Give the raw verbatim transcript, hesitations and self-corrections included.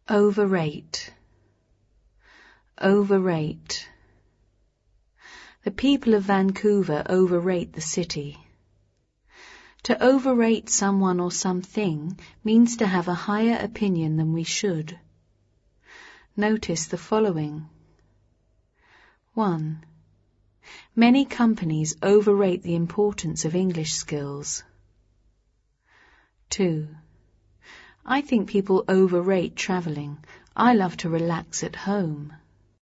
Overrate. Overrate. The people of Vancouver overrate the city. To overrate someone or something means to have a higher opinion than we should. Notice the following. one. Many companies overrate the importance of English skills. two. I think people overrate travelling. I love to relax at home.